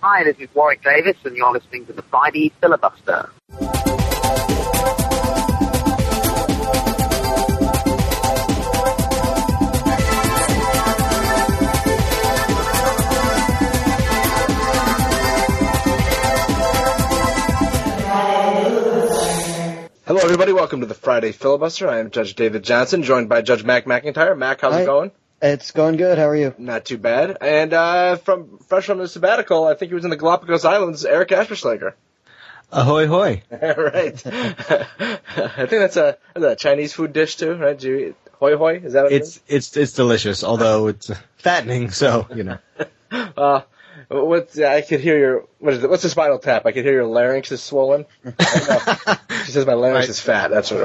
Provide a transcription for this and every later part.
Hi, this is Warwick Davis, and you're listening to the Friday Filibuster. Hello, everybody. Welcome to the Friday Filibuster. I am Judge David Johnson, joined by Judge Mac McIntyre. Mac, how's it going? It's going good. How are you? Not too bad. And fresh from the sabbatical, I think he was in the Galapagos Islands, Eric Asperschlager. Ahoy, hoy. Right. I think that's a Chinese food dish, too, right? Do you eat hoi hoi? Is that what it is? It's delicious, although it's fattening, so, you know. I could hear your, what's the spinal tap? I could hear your larynx is swollen. She says my larynx is fat. That's what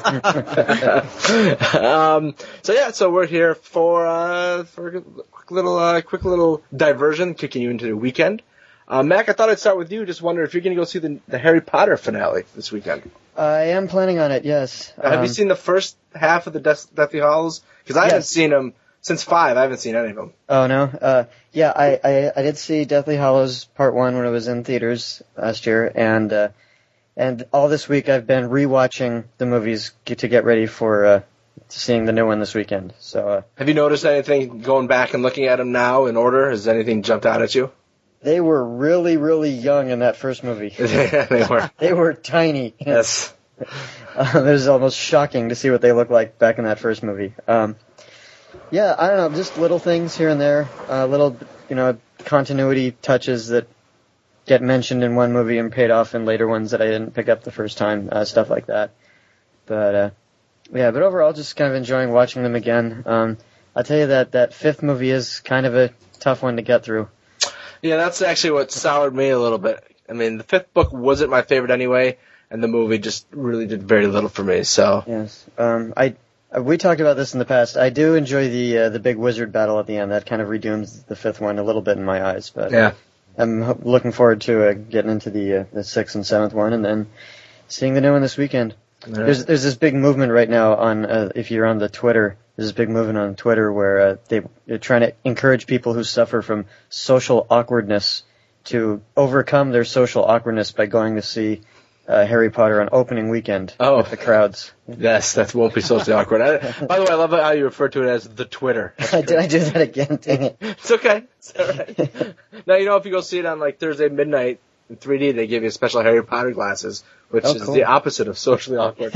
it was. So we're here for a quick little diversion, kicking you into the weekend. Mac, I thought I'd start with you. Just wonder if you're going to go see the Harry Potter finale this weekend. I am planning on it, yes. Have you seen the first half of the Deathly Hallows? Because I haven't seen them. Since 5, I haven't seen any of them. Oh, no? Yeah, I did see Deathly Hallows Part 1 when it was in theaters last year, and all this week I've been rewatching the movies to get ready for seeing the new one this weekend. So, have you noticed anything going back and looking at them now in order? Has anything jumped out at you? They were really, really young in that first movie. Yeah, they were. They were tiny. Yes. It was almost shocking to see what they looked like back in that first movie. Yeah, I don't know, just little things here and there, little, continuity touches that get mentioned in one movie and paid off in later ones that I didn't pick up the first time, stuff like that. But overall, just kind of enjoying watching them again. I'll tell you that fifth movie is kind of a tough one to get through. Yeah, that's actually what soured me a little bit. I mean, the fifth book wasn't my favorite anyway, and the movie just really did very little for me, so. Yes, we talked about this in the past. I do enjoy the big wizard battle at the end. That kind of redeems the fifth one a little bit in my eyes. But yeah. I'm looking forward to getting into the sixth and seventh one, and then seeing the new one this weekend. Right. There's this big movement right now on if you're on the Twitter. There's this big movement on Twitter where they're trying to encourage people who suffer from social awkwardness to overcome their social awkwardness by going to see Harry Potter on opening weekend with the crowds. Yes, that won't be socially awkward. By the way, I love how you refer to it as the Twitter. Did I do that again? Dang it. It's okay. It's all right. Now, if you go see it on Thursday midnight in 3D, they give you special Harry Potter glasses, which is the opposite of socially awkward.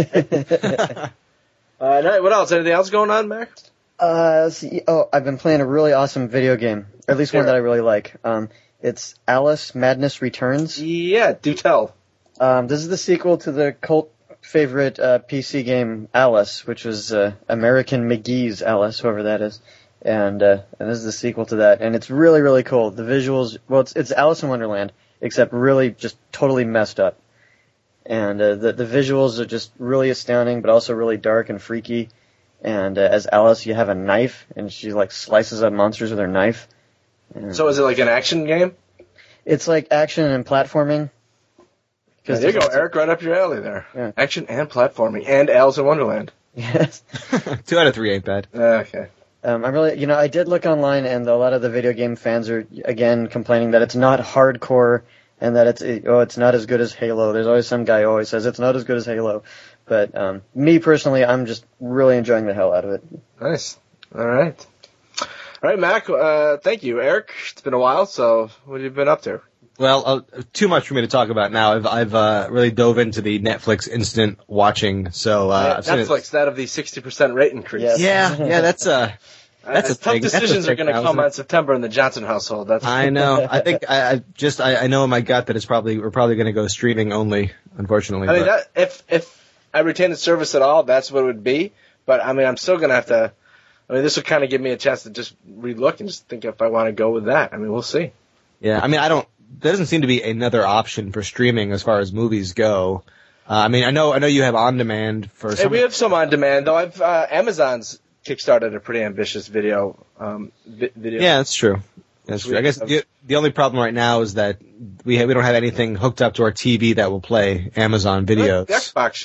What else? Anything else going on, Mac? Let's see. Oh, I've been playing a really awesome video game, or at least one that I really like. It's Alice Madness Returns. Yeah, do tell. This is the sequel to the cult favorite PC game Alice, which was American McGee's Alice, whoever that is, and this is the sequel to that, and it's really, really cool. The visuals, it's Alice in Wonderland, except really just totally messed up, and the visuals are just really astounding, but also really dark and freaky. And as Alice, you have a knife, and she slices up monsters with her knife. So is it like an action game? It's like action and platforming. There you go, Eric, right up your alley there. Yeah. Action and platforming, and Alice in Wonderland. Yes. 2 out of 3 ain't bad. Okay. I'm really, I did look online, and a lot of the video game fans are, again, complaining that it's not hardcore, and that it's not as good as Halo. There's always some guy who always says it's not as good as Halo. But me, personally, I'm just really enjoying the hell out of it. Nice. All right. All right, Mac, thank you. Eric, it's been a while, so what have you been up to? Well, too much for me to talk about now. I've really dove into the Netflix instant watching. So Netflix, that of the 60% rate increase. Yes. Yeah, that's a tough thing. Decisions are going to come on September in the Johnson household. I know. I think I know in my gut that we're probably going to go streaming only. Unfortunately, I mean, if I retain the service at all, that's what it would be. But I mean, I'm still going to have to. I mean, this will kind of give me a chance to just relook and just think if I want to go with that. I mean, we'll see. Yeah, I mean, there doesn't seem to be another option for streaming as far as movies go. I mean, I know you have on demand for. Hey, we have some on demand though. Amazon's kickstarted a pretty ambitious video. Yeah, that's true. That's true. I guess the only problem right now is that we don't have anything hooked up to our TV that will play Amazon videos. The Xbox should.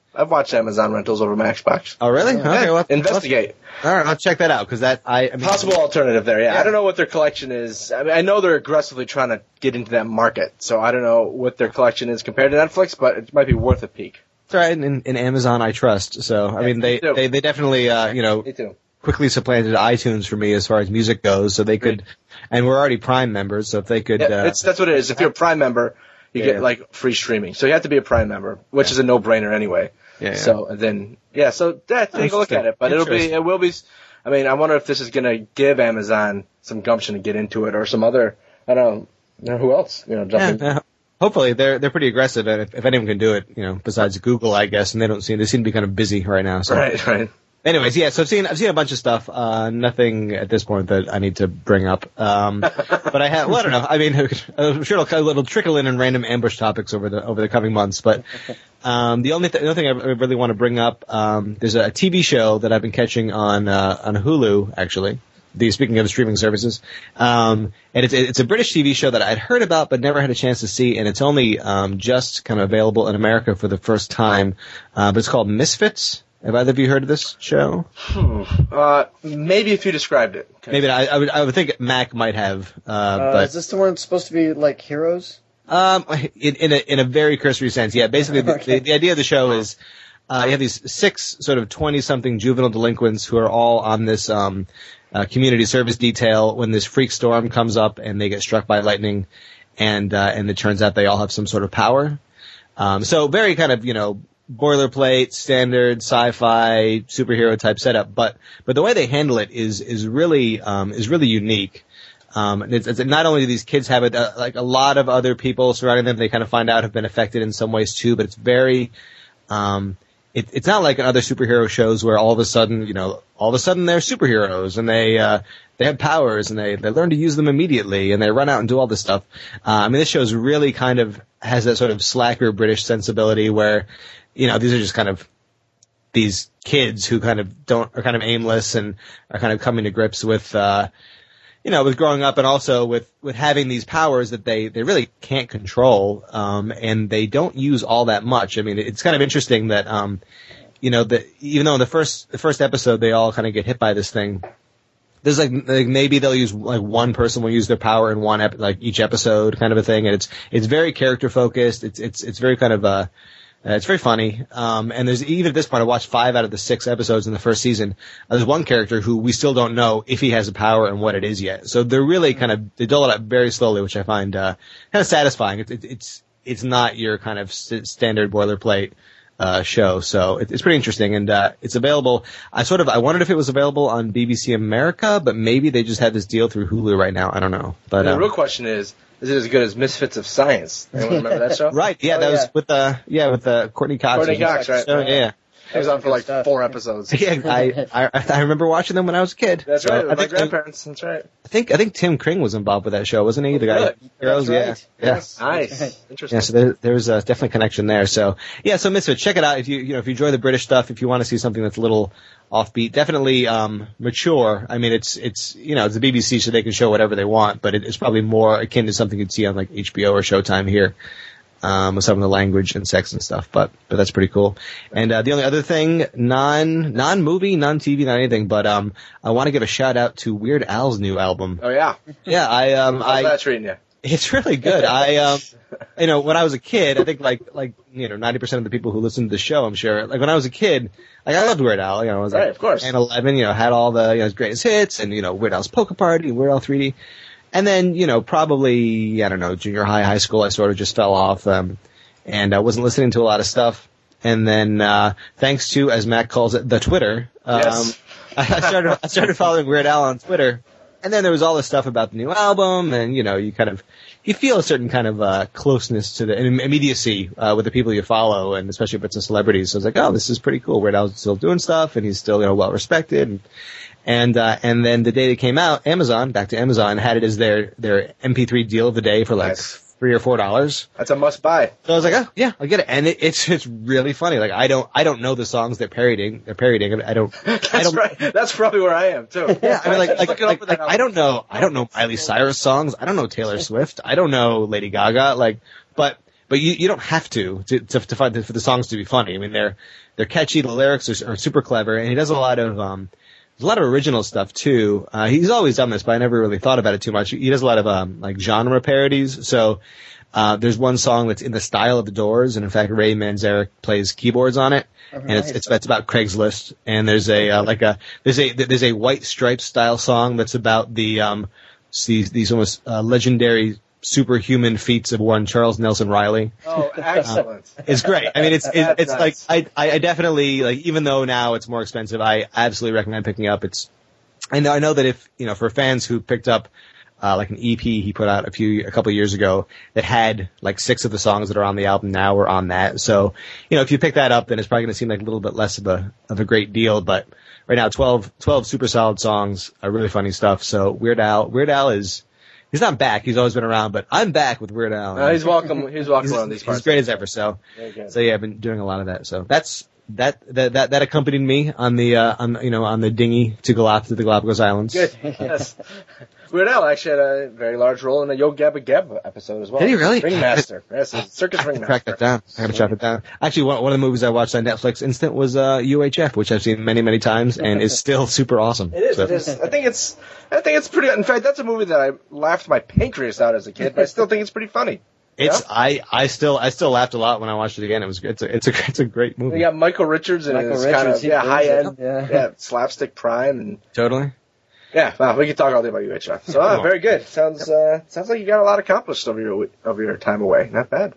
I've watched Amazon rentals over my Xbox. Oh, really? Okay, well, Investigate. all right, I'll check that out because I mean, Possible alternative there, yeah. I don't know what their collection is. I mean, I know they're aggressively trying to get into that market, so I don't know what their collection is compared to Netflix, but it might be worth a peek. It's all right. In Amazon, I trust. So I mean, they definitely Me too. quickly supplanted iTunes for me as far as music goes. So they could, and we're already Prime members, so if they could, That's what it is. If you're a Prime member, you get like free streaming. So you have to be a Prime member, which is a no-brainer anyway. Yeah. So then, take a look at it. But it will be. I mean, I wonder if this is going to give Amazon some gumption to get into it, or some other. I don't know who else. Jumping. Yeah. Hopefully they're pretty aggressive, and if anyone can do it, besides Google, I guess, and they seem to be kind of busy right now. So. Right. Anyways, yeah. So I've seen a bunch of stuff. Nothing at this point that I need to bring up. But I have. Well, I don't know. I mean, I'm sure it'll trickle in random ambush topics over the coming months. But the only thing I really want to bring up, there's a TV show that I've been catching on Hulu actually. Speaking of streaming services, and it's a British TV show that I'd heard about but never had a chance to see, and it's only just kind of available in America for the first time. But it's called Misfits. Have either of you heard of this show? Maybe if you described it. Maybe I would think Mac might have. But is this the one that's supposed to be like Heroes? In a very cursory sense, yeah. Basically, the idea of the show is you have these 6 sort of 20-something juvenile delinquents who are all on this community service detail when this freak storm comes up and they get struck by lightning, and it turns out they all have some sort of power. So very kind of boilerplate, standard sci-fi superhero type setup, but the way they handle it is really unique. It's not only do these kids have it, like a lot of other people surrounding them, they kind of find out have been affected in some ways too, but it's very, it's not like in other superhero shows where all of a sudden they're superheroes and they have powers and they learn to use them immediately and they run out and do all this stuff. I mean, this show's really kind of has that sort of slacker British sensibility where, these are just kind of these kids who kind of are kind of aimless and are kind of coming to grips with, with growing up and also with having these powers that they really can't control, and they don't use all that much. I mean, it's kind of interesting that, that even though in the first episode they all kind of get hit by this thing, there's like maybe they'll use like one person will use their power in one each episode kind of a thing, and it's very character focused. It's very kind of it's very funny. And there's, even at this point, I watched 5 out of the 6 episodes in the first season. There's one character who we still don't know if he has a power and what it is yet. So they're really they dole it out very slowly, which I find, kind of satisfying. It's not your kind of standard boilerplate, show. So it's pretty interesting. And, it's available. I wondered if it was available on BBC America, but maybe they just had this deal through Hulu right now. I don't know. But the real question is it as good as Misfits of Science? Anyone remember that show? Right, yeah, was with Courtney Cox. Courtney Cox, right? So, yeah. It was on for like 4 episodes. Yeah, I remember watching them when I was a kid. That's right. My grandparents. That's right. I think Tim Kring was involved with that show, wasn't he? The guy. Heroes, yeah. Yes. Nice. Interesting. Yeah, so there's definitely a connection there. So yeah, so Misfits, check it out if you enjoy the British stuff. If you want to see something that's a little offbeat, definitely mature. I mean, it's it's the BBC, so they can show whatever they want, but it's probably more akin to something you'd see on like HBO or Showtime here. With some of the language and sex and stuff, but that's pretty cool. And the only other thing, non-movie, non-TV, not anything, but I want to give a shout out to Weird Al's new album. Oh yeah, yeah. How's that treating you? It's really good. When I was a kid, I think like 90% of the people who listen to the show, I'm sure, like when I was a kid, like I loved Weird Al. I was like, right, of course, 10, 11, had all the his greatest hits, and Weird Al's Polka Party, Weird Al 3D. And then, probably, I don't know, junior high school, I sort of just fell off, and I wasn't listening to a lot of stuff. And then, thanks to, as Matt calls it, the Twitter, yes. I started following Weird Al on Twitter. And then there was all this stuff about the new album, and, you feel a certain kind of, closeness to the immediacy, with the people you follow, and especially if it's a celebrity. So I was like, oh, this is pretty cool. Weird Al's still doing stuff, and he's still, well respected. And then the day it came out, back to Amazon, had it as their MP3 deal of the day for like $3 or $4. That's a must buy. So I was like, oh yeah, I'll get it. And it's really funny. Like I don't know the songs they're parodying. I don't. Right. That's probably where I am too. Yeah, I mean like I don't know Miley Cyrus songs. I don't know Taylor Swift. I don't know Lady Gaga. But but you don't have to find for the songs to be funny. I mean, they're catchy. The lyrics are super clever, and he does a lot of original stuff too. He's always done this, but I never really thought about it too much. He does a lot of like genre parodies. So there's one song that's in the style of the Doors, and in fact Ray Manzarek plays keyboards on it. And nice. it's about Craigslist, and there's there's a White Stripes style song that's about these almost legendary superhuman feats of one Charles Nelson Riley. Oh, excellent! It's great. I mean, it's nice. like I definitely, like, even though now it's more expensive, I absolutely recommend picking up. I know that if for fans who picked up like an EP he put out a couple of years ago that had like 6 of the songs that are on the album now are on that. So, if you pick that up, then it's probably going to seem like a little bit less of a great deal. But right now, 12 super solid songs, really funny stuff. So Weird Al he's not back. He's always been around, but I'm back with Weird Al. He's welcome. He's welcome around these parts. He's great as ever. So yeah, I've been doing a lot of that. So that accompanied me on the dinghy to the Galapagos Islands. Good. Yes. Weird Al actually had a very large role in a Yo Gabba Gab episode as well. Did he really? Ringmaster. Yes, circus ringmaster. Track that down. I gotta track it down. Actually, one of the movies I watched on Netflix instant was UHF, which I've seen many, many times, and is still super awesome. It is. It is. I think it's pretty. In fact, that's a movie that I laughed my pancreas out as a kid, but I still think it's pretty funny. I still laughed a lot when I watched it again. It's a great movie. You got Michael Richards and his kind of high end, slapstick prime and totally. Yeah, wow, we could talk all day about UHF. So very good. Sounds like you got a lot accomplished over your time away. Not bad.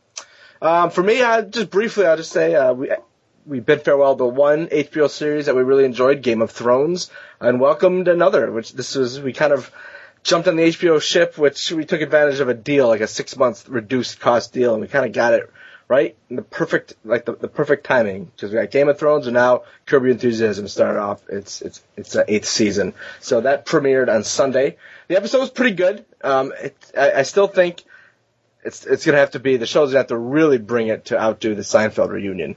For me, just briefly, I'll just say we bid farewell to one HBO series that we really enjoyed, Game of Thrones, and welcomed another. We kind of jumped on the HBO ship, which we took advantage of a deal, like a 6-month reduced cost deal, and we kind of got it right in the perfect timing, because we got Game of Thrones and now Curb Your Enthusiasm started off its 8th season. So that premiered on Sunday. The episode was pretty good. I still think it's gonna have to be, the show's gonna have to really bring it to outdo the Seinfeld reunion,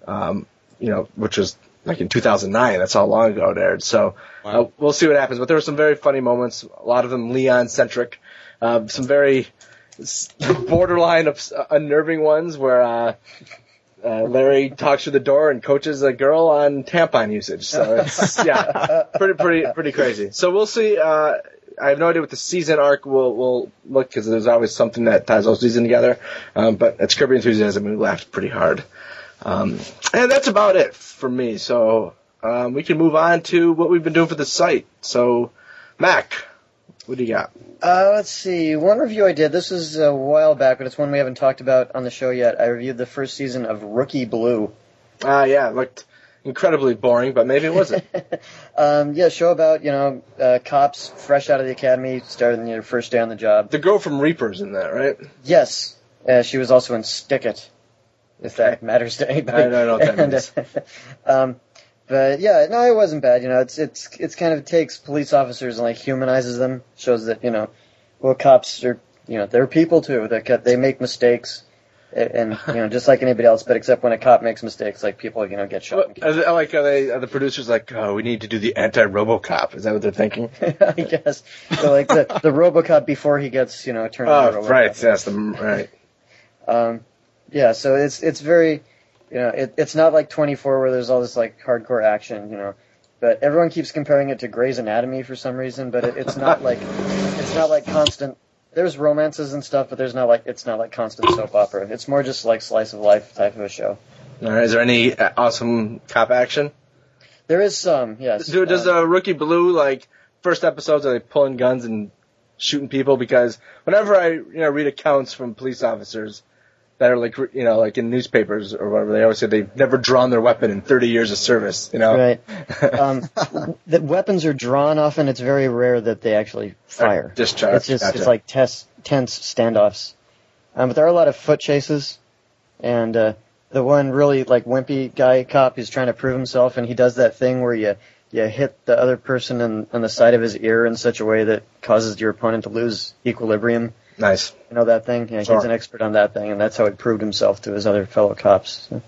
which was like in 2009. That's how long ago it aired. So we'll see what happens. But there were some very funny moments, a lot of them Leon centric, some very borderline of unnerving ones where Larry talks through the door and coaches a girl on tampon usage. So it's pretty crazy. So we'll see. I have no idea what the season arc will look, because there's always something that ties those season together. But it's Curb Your Enthusiasm. We laughed pretty hard. And that's about it for me. So we can move on to what we've been doing for the site. So Mac, what do you got? Let's see. One review I did, this was a while back, but it's one we haven't talked about on the show yet. I reviewed the first season of Rookie Blue. Yeah, it looked incredibly boring, but maybe it wasn't. Show about, cops fresh out of the academy, starting their first day on the job. The girl from Reapers in that, right? Yes. She was also in Stick It, if that matters to anybody. I don't know what that means. But yeah, no, it wasn't bad. It's kind of takes police officers and humanizes them. Shows that cops are they're people too. They make mistakes, and just like anybody else. But except when a cop makes mistakes, people get shot. Are the producers we need to do the anti-RoboCop? Is that what they're thinking? I guess. So the RoboCop before he gets turned into RoboCop. Right. Yes, right. Yeah. So it's very. It's not like 24 where there's all this hardcore action, but everyone keeps comparing it to Grey's Anatomy for some reason, but it's not like constant. There's romances and stuff, but it's not like constant soap opera. It's more just like slice of life type of a show. All right. Is there any awesome cop action? There is some, yes. Does Rookie Blue first episodes are they pulling guns and shooting people? Because whenever I read accounts from police officers that are in newspapers or whatever, they always say they've never drawn their weapon in 30 years of service, Right. The weapons are drawn often. It's very rare that they actually fire. Discharge. It's just, it's like tense standoffs. But there are a lot of foot chases, and the one really wimpy guy cop is trying to prove himself, and he does that thing where you hit the other person on the side of his ear in such a way that causes your opponent to lose equilibrium. Nice. You know that thing? Yeah, sure. He's an expert on that thing, and that's how he proved himself to his other fellow cops. So.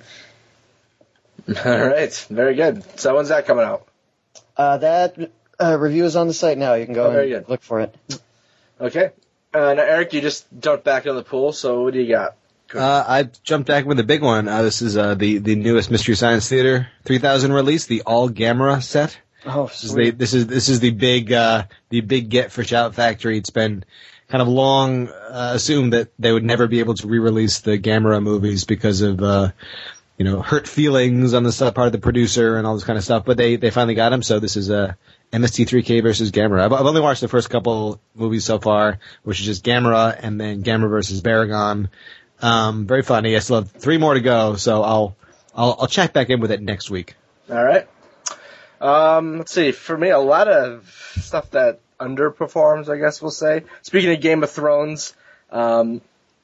All right. Very good. So when's that coming out? That review is on the site now. You can go and look for it. Okay. Now, Eric, you just jumped back into the pool, so what do you got? I jumped back with the big one. This is the newest Mystery Science Theater 3000 release, the All Gamera set. Oh, This is the big get for Shout Factory. It's been kind of long assumed that they would never be able to re-release the Gamera movies because of hurt feelings on the part of the producer and all this kind of stuff. But they finally got him. So this is MST3K versus Gamera. I've only watched the first couple movies so far, which is just Gamera and then Gamera versus Baragon. Very funny. I still have 3 more to go, so I'll check back in with it next week. All right. Let's see. For me, a lot of stuff that underperforms, I guess we'll say. Speaking of Game of Thrones, I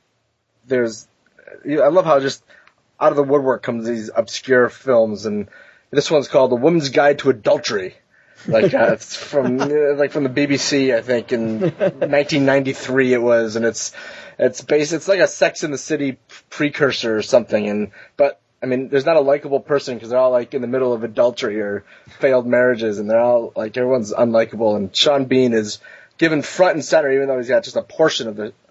love how just out of the woodwork comes these obscure films, and this one's called The Woman's Guide to Adultery. It's from the BBC, I think, in 1993 it was, and it's like a Sex and the City precursor or something, but I mean, there's not a likable person because they're all like in the middle of adultery or failed marriages, and they're all like everyone's unlikable. And Sean Bean is given front and center, even though he's got just a portion of the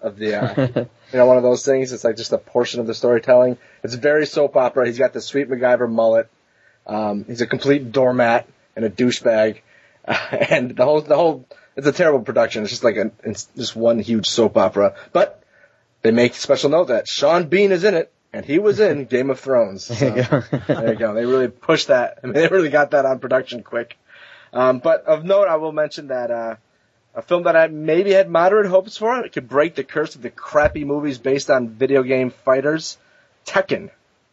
one of those things. It's like just a portion of the storytelling. It's very soap opera. He's got the sweet MacGyver mullet. He's a complete doormat and a douchebag, and the whole. It's a terrible production. It's just it's just one huge soap opera. But they make special note that Sean Bean is in it. And he was in Game of Thrones. So, there you go. They really pushed that. I mean, they really got that on production quick. But of note, I will mention that a film that I maybe had moderate hopes for. It could break the curse of the crappy movies based on video game fighters. Tekken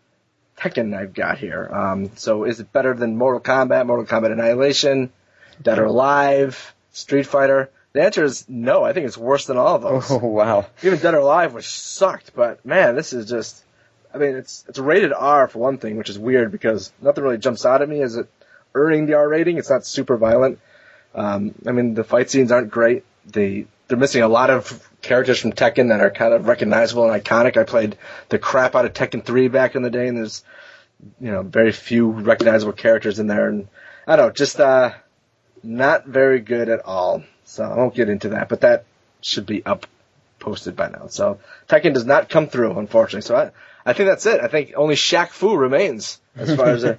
I've got here. So is it better than Mortal Kombat Annihilation, Dead or Alive, Street Fighter? The answer is no. I think it's worse than all of those. Oh, wow. Even Dead or Alive, which sucked. But, man, this is just... I mean, it's rated R for one thing, which is weird because nothing really jumps out at me as it earning the R rating. It's not super violent. I mean, the fight scenes aren't great. They're missing a lot of characters from Tekken that are kind of recognizable and iconic. I played the crap out of Tekken 3 back in the day, and there's, very few recognizable characters in there. And I don't know, just not very good at all. So I won't get into that, but that should be posted by now. So Tekken does not come through, unfortunately. So I think that's it. I think only Shaq Fu remains as far as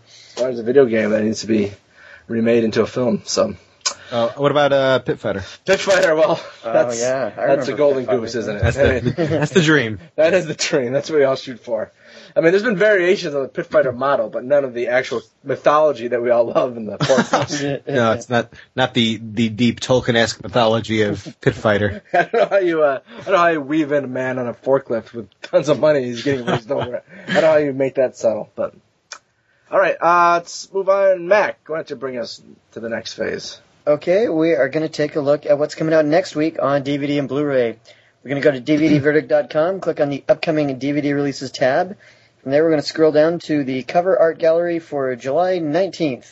a video game that needs to be remade into a film. So, what about Pit Fighter? Pit Fighter, well, that's a golden goose, isn't it? That's the dream. That is the dream. That's what we all shoot for. I mean, there's been variations on the Pit Fighter model, but none of the actual mythology that we all love in the porn. No, it's not the deep Tolkien-esque mythology of Pit Fighter. I don't know how you weave in a man on a forklift with tons of money. He's getting raised over. I don't know how you make that subtle, but all right. Let's move on. Mac, why don't you bring us to the next phase? Okay, we are going to take a look at what's coming out next week on DVD and Blu-ray. We're going to go to DVDverdict.com, click on the upcoming DVD releases tab. From there, we're going to scroll down to the cover art gallery for July 19th.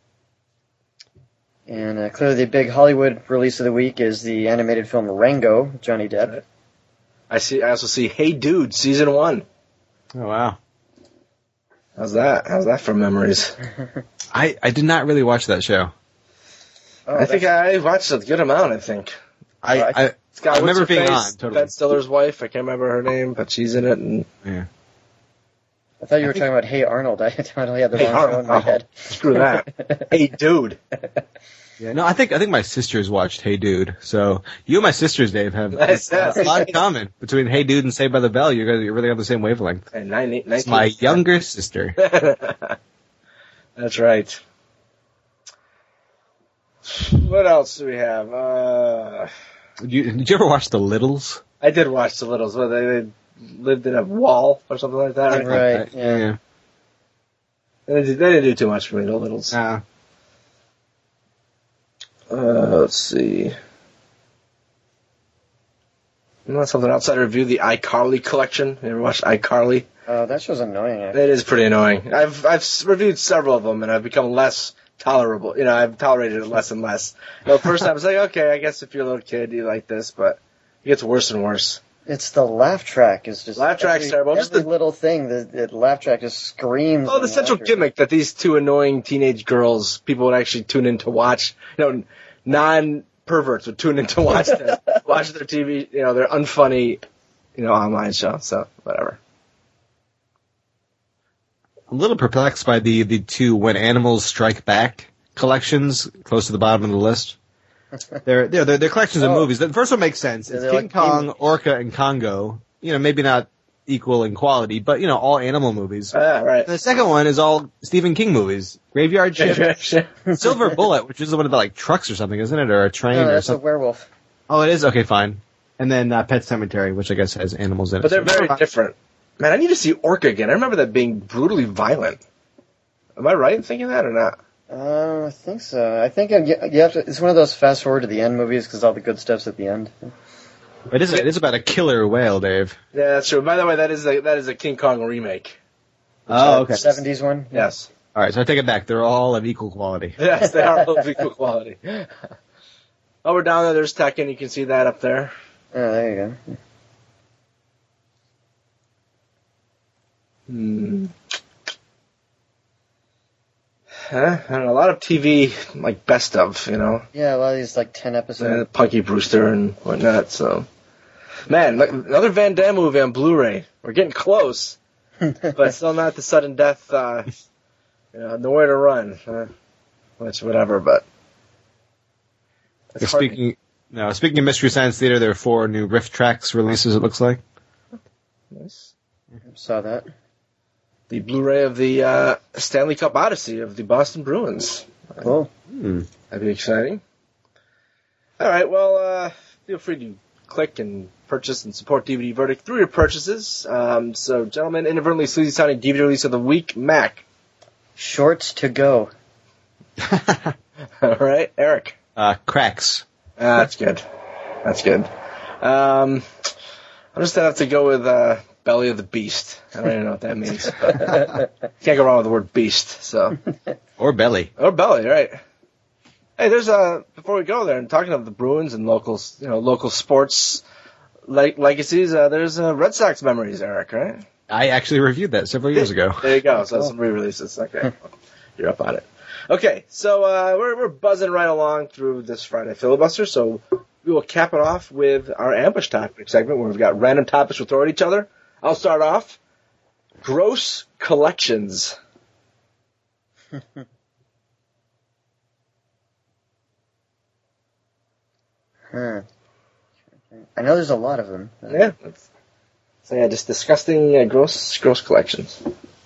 And clearly the big Hollywood release of the week is the animated film Rango, Johnny Depp. I also see Hey Dude, Season 1. Oh, wow. How's that from memories? I did not really watch that show. Oh, I think I watched a good amount, I think. I remember being on, totally. Ben Stiller's wife, I can't remember her name, but she's in it. And yeah. I thought you were talking about Hey Arnold. I totally had the wrong show in my head. Screw that. Hey Dude. Yeah, no, I think my sisters watched Hey Dude. So you and my sisters, Dave, have a lot in common between Hey Dude and Saved by the Bell. You're really on the same wavelength. And it's my younger sister. That's right. What else do we have? Did you ever watch The Littles? I did watch The Littles. Well, they lived in a wall or something like that. Right. Yeah. They didn't do too much for me, The Littles. Let's see. Something outside review, the iCarly collection. You ever watched iCarly? Oh, that show's annoying. It is pretty annoying. I've reviewed several of them, and I've become less tolerable. I've tolerated it less and less. The first time I was like, okay, I guess if you're a little kid, you like this, but it gets worse and worse. It's the laugh track is just track's terrible. Every just the little thing, the laugh track just screams. Oh, the central gimmick that these two annoying teenage girls, people would actually tune in to watch. Non-perverts would tune in to watch their TV. They're unfunny, online show. So whatever. I'm a little perplexed by the two When Animals Strike Back collections close to the bottom of the list. They're collections of movies. The first one makes sense. It's King Kong, Orca, and Congo. Maybe not equal in quality, but all animal movies. Right. And the second one is all Stephen King movies. Graveyard Shift, Silver Bullet, which is the one about like trucks or something, isn't it, or a train or that's something? a werewolf. Oh, it is. Okay, fine. And then Pet Sematary, which I guess has animals in it. But they're very different. Man, I need to see Orca again. I remember that being brutally violent. Am I right in thinking that or not? I think so. I think you have to. It's one of those fast forward to the end movies because all the good stuff's at the end. It is about a killer whale, Dave. Yeah, that's true. By the way, that is a King Kong remake. Oh, okay. 70s one? Yes. All right, so I take it back. They're all of equal quality. Yes, they are all of equal quality. Oh, we're down there. There's Tekken. You can see that up there. Oh, there you go. I don't know, a lot of TV, like best of, Yeah, a lot of these, 10 episodes. Punky Brewster and whatnot, so. Man, another Van Damme movie on Blu-ray. We're getting close, but still not the sudden death, nowhere to run. Which, whatever, but. Speaking of Mystery Science Theater, there are 4 new Riff Tracks releases, it looks like. Nice. Saw that. The Blu-ray of the Stanley Cup Odyssey of the Boston Bruins. Cool. That'd be exciting. All right, well, feel free to click and purchase and support DVD Verdict through your purchases. So, gentlemen, inadvertently sleazy sounding DVD release of the week, Mac. Shorts to go. All right, Eric. Cracks. That's good. That's good. I'm just gonna have to go with Belly of the Beast. I don't even know what that means. Can't go wrong with the word beast. So. Or belly. Or belly, right? Hey, there's before we go there, and talking of the Bruins and local sports legacies, there's Red Sox memories, Eric, right? I actually reviewed that several years ago. There you go. So some re-releases. Okay, you're up on it. Okay, so we're buzzing right along through this Friday filibuster. So we will cap it off with our ambush topic segment, where we've got random topics we'll throw at each other. I'll start off. Gross collections. I know there's a lot of them. Yeah. So just disgusting, gross collections.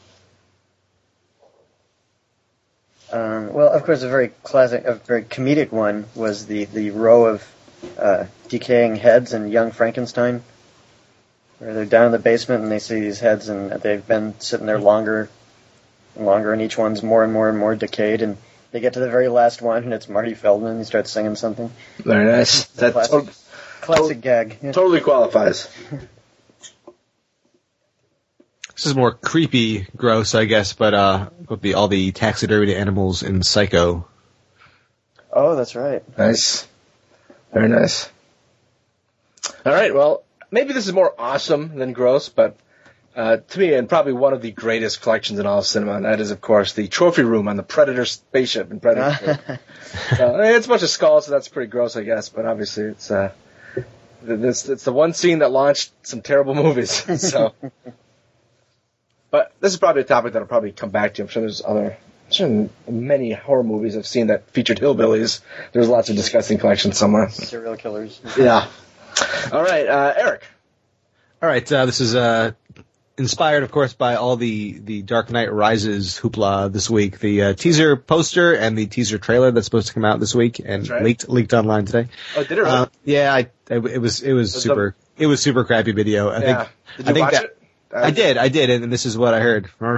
Well, of course, a very comedic one was the row of decaying heads in Young Frankenstein, where they're down in the basement and they see these heads and they've been sitting there longer and longer, and each one's more and more and more decayed, and they get to the very last one and it's Marty Feldman. He starts singing something. Very nice. That classic gag. Yeah. Totally qualifies. This is more creepy, gross, I guess, but would be all the taxidermied animals in Psycho. Oh, that's right. Nice. Very nice. All right, well, maybe this is more awesome than gross, but to me, and probably one of the greatest collections in all of cinema, and that is, of course, the trophy room on the Predator spaceship in Predator 2. It's a bunch of skulls, so that's pretty gross, I guess, but obviously it's the one scene that launched some terrible movies. So, but this is probably a topic that I'll probably come back to. I'm sure many horror movies I've seen that featured hillbillies. There's lots of disgusting collections somewhere. Serial killers. Yeah. All right, Eric. All right, this is inspired, of course, by all the Dark Knight Rises hoopla this week. The teaser poster and the teaser trailer that's supposed to come out this week and leaked online today. Oh, did it really? Yeah, it was super crappy video. Did you watch it? I did, and this is what I heard. So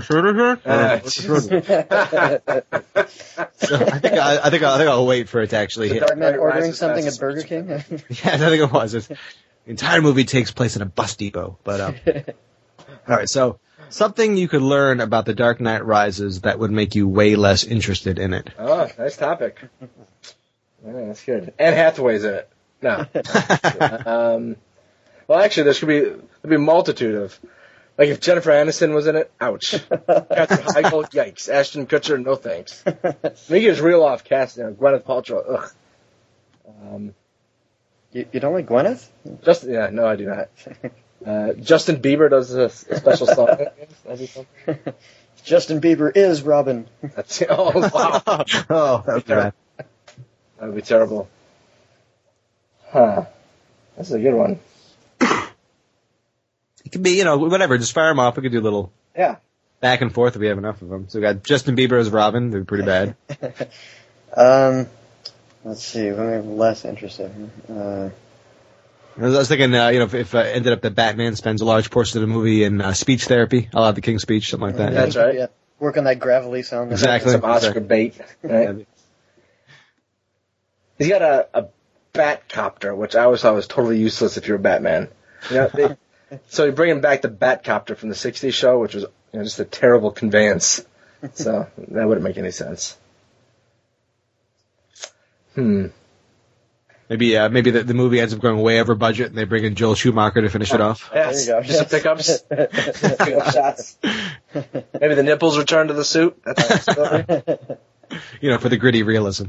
I think I'll wait for it to actually hit. Dark Knight ordering something at Burger King? Yes, I think it was. The entire movie takes place in a bus depot. But all right, so something you could learn about The Dark Knight Rises that would make you way less interested in it. Oh, nice topic. Yeah, that's good. Anne Hathaway's in it. No. Well, actually, there'll be a multitude of. Like if Jennifer Aniston was in it, ouch. Katherine Heigl, yikes. Ashton Kutcher, no thanks. Make it just reel off cast, Gwyneth Paltrow, ugh. You don't like Gwyneth? No, I do not. Justin Bieber does a special song. That'd be something. Justin Bieber is Robin. That's, oh, wow. Oh, that was bad. That would be terrible. Huh. That's a good one. It could be, whatever. Just fire them off. We could do a little Yeah. back and forth if we have enough of them. So we got Justin Bieber as Robin. They're pretty bad. Let's see. Let me have less interested. I was thinking, if ended up that Batman spends a large portion of the movie in speech therapy, I'll have the King's Speech, something like that. That's right. Yeah. Work on that gravelly sound. Exactly. Some Oscar bait. Right? He's got a bat copter, which I always thought was totally useless if you're a Batman. So you bring him back the bat copter from the 60s show, which was just a terrible conveyance. So that wouldn't make any sense. Maybe the movie ends up going way over budget, and they bring in Joel Schumacher to finish it off. Yes, There you go. just some pickups. Pickup shots. Maybe the nipples return to the suit. That's a possibility. For the gritty realism.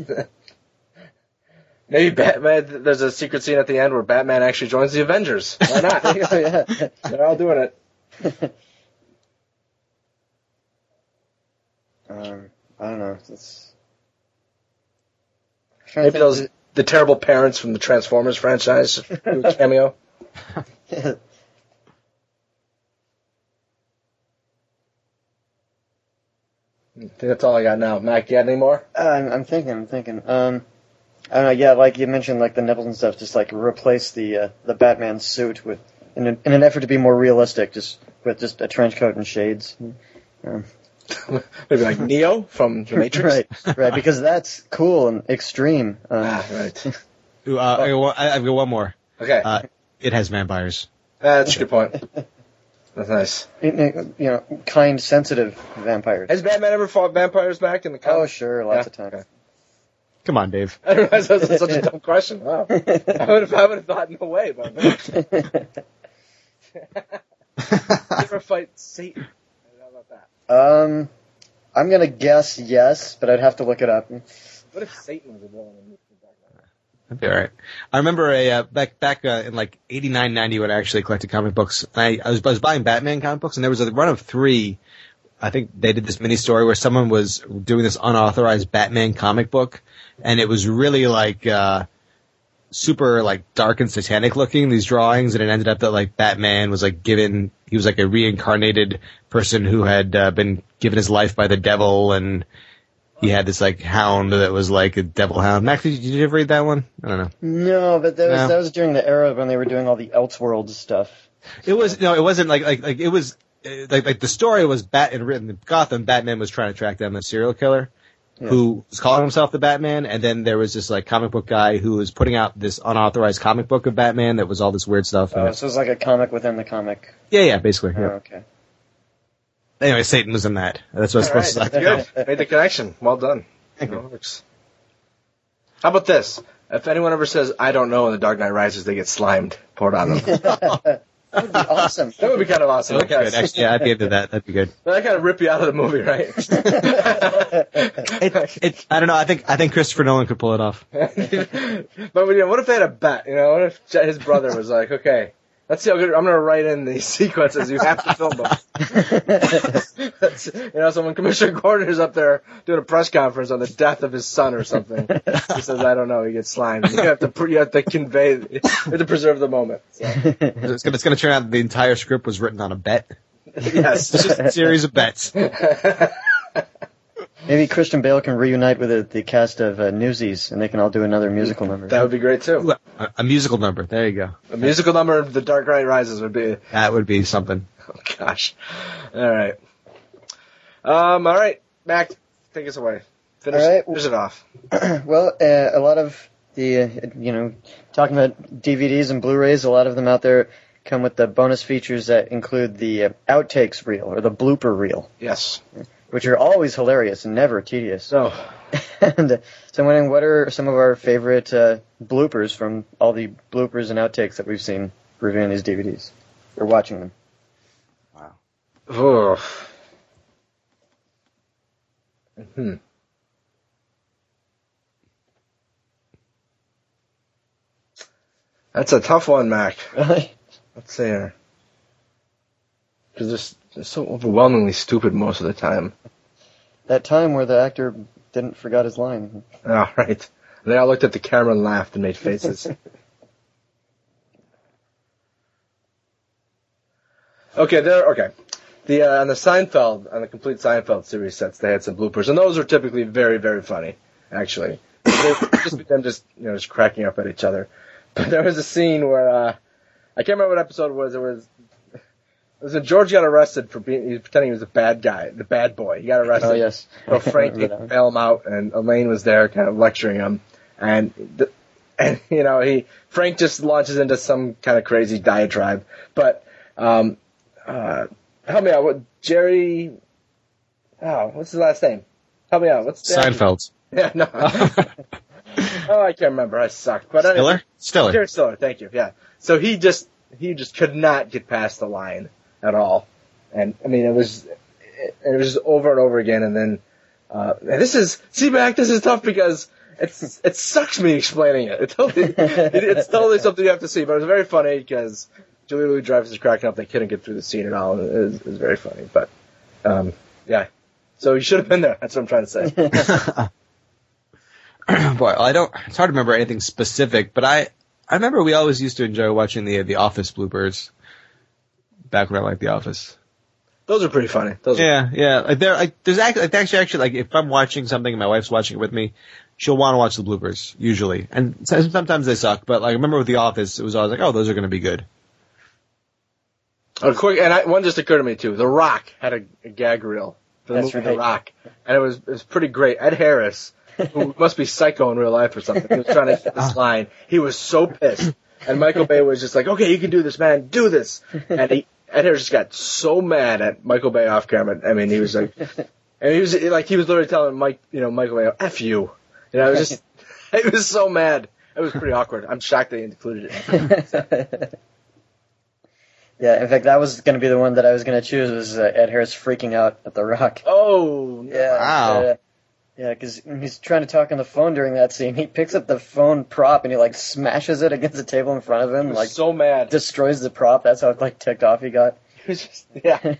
Maybe Batman. There's a secret scene at the end where Batman actually joins the Avengers. Why not? Yeah. They're all doing it. I don't know. Maybe the terrible parents from the Transformers franchise do a cameo. Yeah. I think that's all I got now. Mac, you got any more? I'm thinking. I don't know. Yeah, like you mentioned, like the nipples and stuff. Just like replace the Batman suit in an effort to be more realistic, with just a trench coat and shades. Maybe like Neo from The Matrix. Right. Because that's cool and extreme. Right. Ooh, I've got one more. Okay. It has vampires. That's a good point. That's nice. Kind, sensitive vampires. Has Batman ever fought vampires back in the comics? Oh, sure, lots of times. Okay. Come on, Dave. I didn't realize that was such a dumb question. Wow. I would have thought no way, but did you ever fight Satan? How about that? I'm gonna guess yes, but I'd have to look it up. What if Satan was a villain in the Dark Knight? That'd be all right. I remember back in like 89, 90 when I actually collected comic books. I was buying Batman comic books, and there was a run of 3. I think they did this mini story where someone was doing this unauthorized Batman comic book, and it was really like super like dark and satanic looking, these drawings, and it ended up that like Batman was like he was like a reincarnated person who had been given his life by the devil, and he had this like hound that was like a devil hound. Max, did you ever read that one? I don't know. No, but that was during the era when they were doing all the Elseworlds stuff. It wasn't like it was like the story was written in Gotham. Batman was trying to track down the serial killer who was calling himself the Batman, and then there was this like comic book guy who was putting out this unauthorized comic book of Batman that was all this weird stuff. Oh, so it was like a comic within the comic. Yeah, basically. Oh, Yeah. okay. Anyway, Satan was in that. That's what I was supposed to say. Good. Made the connection. Well done. Thank you. Works. How about this? If anyone ever says, I don't know, in The Dark Knight Rises, they get slimed poured on them. That would be awesome. That would be kind of awesome. That's good. Actually, yeah, I'd be into that. That'd be good. That kind of rip you out of the movie, right? I don't know. I think Christopher Nolan could pull it off. But what if they had a bet? What if his brother was like, okay, let's see how good, I'm going to write in these sequences. You have to film them. So when Commissioner Gordon is up there doing a press conference on the death of his son or something, he says, I don't know, he gets slimed. You have to convey, you have to preserve the moment. So. It's going to turn out the entire script was written on a bet. Yes. It's just a series of bets. Maybe Christian Bale can reunite with the cast of Newsies, and they can all do another musical number. That would be great, too. A musical number. There you go. A musical number of The Dark Knight Rises would be... That would be something. Oh, gosh. All right. All right. Mac, take us away. Finish it off. Well, a lot of the, talking about DVDs and Blu-rays, a lot of them out there come with the bonus features that include the outtakes reel, or the blooper reel. Yes. Which are always hilarious and never tedious. So, and so I'm wondering, what are some of our favorite bloopers from all the bloopers and outtakes that we've seen reviewing these DVDs or watching them? Wow. Oh. That's a tough one, Mac. Really? Let's say her. Because they're so overwhelmingly stupid most of the time. That time where the actor forgot his line. Oh, right. They all looked at the camera and laughed and made faces. Okay. On the Seinfeld, on the complete Seinfeld series sets, they had some bloopers, and those are typically very, very funny, actually. Just cracking up at each other. But there was a scene where, I can't remember what episode it was. It was when George got arrested for he was pretending he was a bad guy, the bad boy. He got arrested. Oh, yes. So Frank didn't bail him out, and Elaine was there kind of lecturing him. And Frank just launches into some kind of crazy diatribe. But, help me out. Jerry, what's his last name? Help me out. What's Seinfeld. Yeah, no. I can't remember. I sucked. But Stiller. Jerry Stiller, thank you. Yeah. So he just could not get past the line at all. And I mean, it was just over and over again. And then, this is tough because it sucks me explaining it. It's totally something you have to see. But it was very funny because Julia Louis-Dreyfus is cracking up. They couldn't get through the scene at all. It was very funny. But, yeah. So you should have been there. That's what I'm trying to say. Boy, it's hard to remember anything specific, but I remember we always used to enjoy watching the Office bloopers back when I liked The Office. Those are pretty funny. Yeah. There's actually if I'm watching something and my wife's watching it with me, she'll want to watch the bloopers usually, and sometimes they suck. But I remember with The Office, it was always like, oh, those are going to be good. One just occurred to me too. The Rock had a gag reel for the movie The Rock, and it was pretty great. Ed Harris, who must be psycho in real life or something, he was trying to hit this line. He was so pissed, and Michael Bay was just like, "Okay, you can do this, man. Do this." And Ed Harris just got so mad at Michael Bay off camera. I mean, he was like, and he was literally telling Michael Bay, "F you." It was so mad. It was pretty awkward. I'm shocked they included it. Yeah, in fact, that was going to be the one that I was going to choose, was Ed Harris freaking out at The Rock. Oh, yeah. Wow. Yeah, because he's trying to talk on the phone during that scene. He picks up the phone prop and he, smashes it against the table in front of him. He was so mad. Destroys the prop. That's how, ticked off he got. He was just, yeah.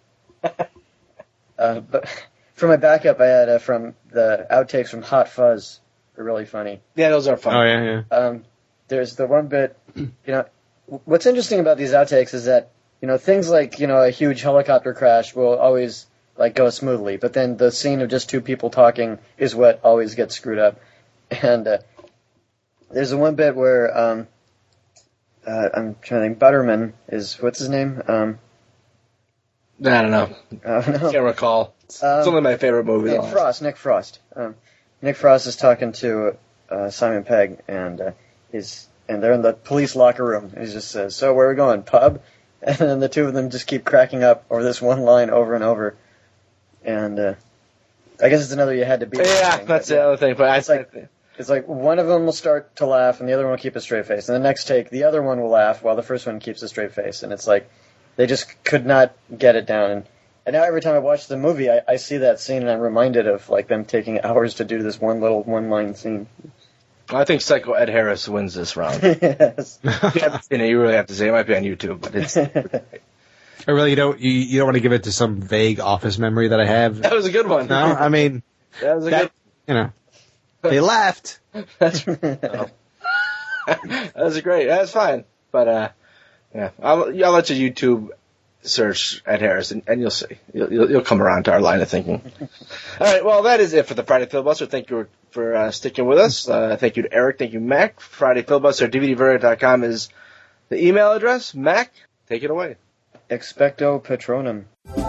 But for my backup, I had from the outtakes from Hot Fuzz. They're really funny. Yeah, those are fun. Oh, yeah. There's the one bit, what's interesting about these outtakes is that, things like, a huge helicopter crash will always, go smoothly, but then the scene of just two people talking is what always gets screwed up. And there's the one bit where, I'm trying to think, Butterman is, what's his name? I don't know. No. Can't recall. It's only my favorite movie. Nick Frost. Nick Frost is talking to Simon Pegg, and they're in the police locker room. And he just says, "So where are we going? Pub?" And then the two of them just keep cracking up over this one line over and over. And I guess it's another you had to be. Yeah, that's the other thing. But it's like one of them will start to laugh and the other one will keep a straight face. And the next take, the other one will laugh while the first one keeps a straight face. And it's like they just could not get it down. And now every time I watch the movie, I see that scene and I'm reminded of them taking hours to do this one-line scene. I think Psycho Ed Harris wins this round. Yes. You really have to say it might be on YouTube, but it's. I really don't want to give it to some vague Office memory that I have. That was a good one. No, I mean that was a good. They laughed. That's that was great. That's fine, but yeah, I'll let you YouTube search Ed Harris, and you'll see. You'll come around to our line of thinking. All right, well, that is it for the Friday Filibuster. Thank you for sticking with us. Thank you to Eric. Thank you, Mac. Friday Filibuster, DVDverdict.com is the email address. Mac, take it away. Expecto Patronum.